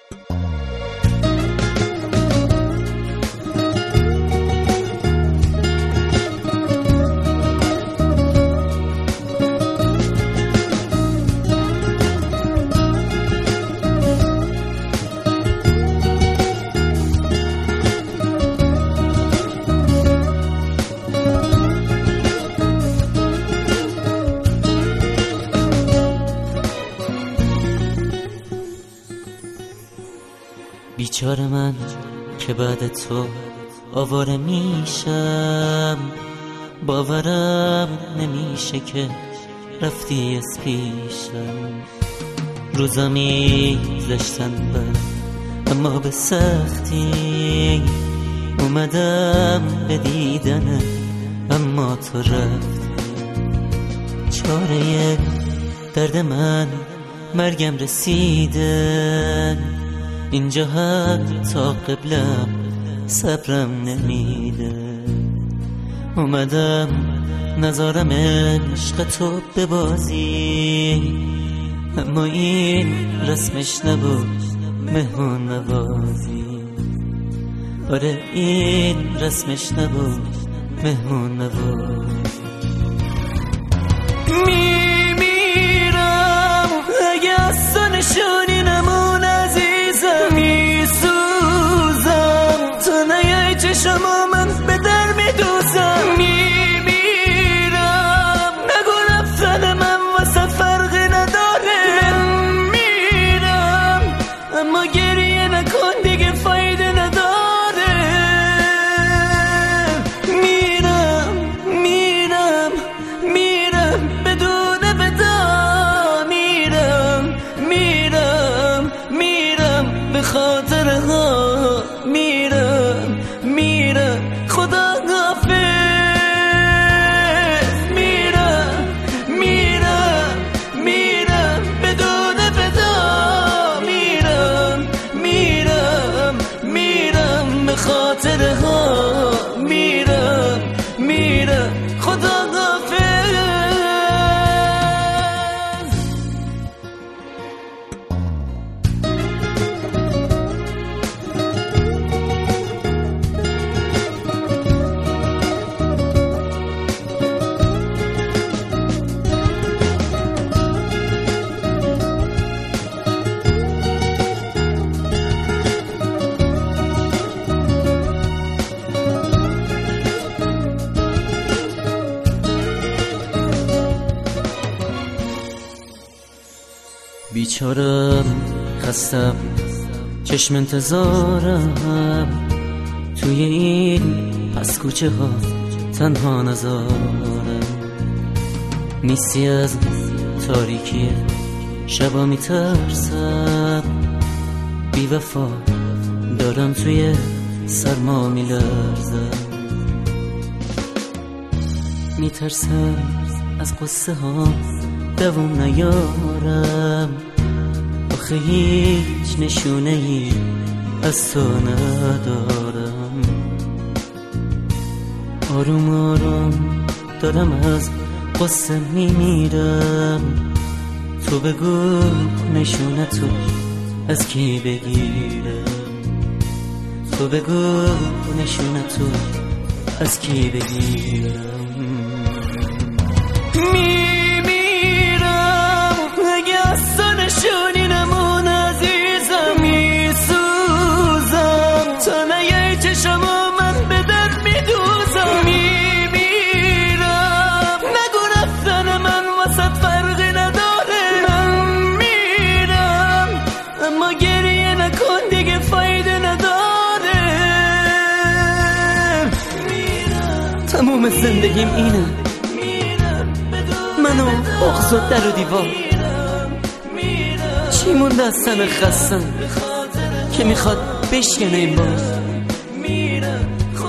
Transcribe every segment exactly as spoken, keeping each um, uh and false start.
بیچاره من که بعد تو آواره میشم، باورم نمیشه که رفتی از پیشم. روزا میگذشتن بر اما به سختی، اومدم به دیدن اما تو رفتی. چاره درد من مرگم رسیده، اینجا حتی قبلم صبرم نمیده. اومدم نظارم عشق تو ببازی، اما این رسمش نبود مهمون نوازی. آره این رسمش نبود مهمون نوازی. میمیرم اگه از تو نشونی نمون عزیزم، میسوزم تو نیای چشمو من به در میدوزم. میمیرم نگو رفتن من واسه فرقی نداره. میرم اما گریه نکن دیگه فایده نداره. میرم میرم میرم بدون ودا. میرم میرم میرم به خاطرها. میرم میرم خدا حافظ. میرم میرم میرم بدون ودا. میرم میرم میرم به خاطرها. میرم میرم خدا حافظ. بیچارم خستم چشم انتظارم، توی این پس کوچه ها تنها نزارم. نیستی از تاریکی شبا میترسم، بی وفا دارم توی سرما میلرزم. میترسم از قصه ها دوام نیارم، آخه هیچ نشونه ای از تو ندارم. آروم آروم دارم از قصه میمیرم، تو بگو نشونه تو از کی بگیرم. تو بگو نشونه تو از کی بگیرم. نشونی نمون عزیزم، میسوزم تا نیای چشمو من به در میدوزم. میمیرم نگو رفتن من واسه فرقی نداره. من میرم اما گریه نکن دیگه فایده نداره. تموم زندگیم اینه، منو بغض و در و دیوار. چی مونده از تن خستم که میخواد بشکنه این بار. میرم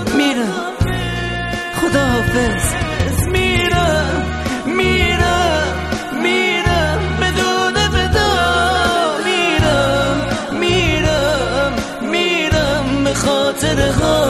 خدا حافظ. میرم میرم میرم بدون ودا. میرم میرم میرم به خاطرها.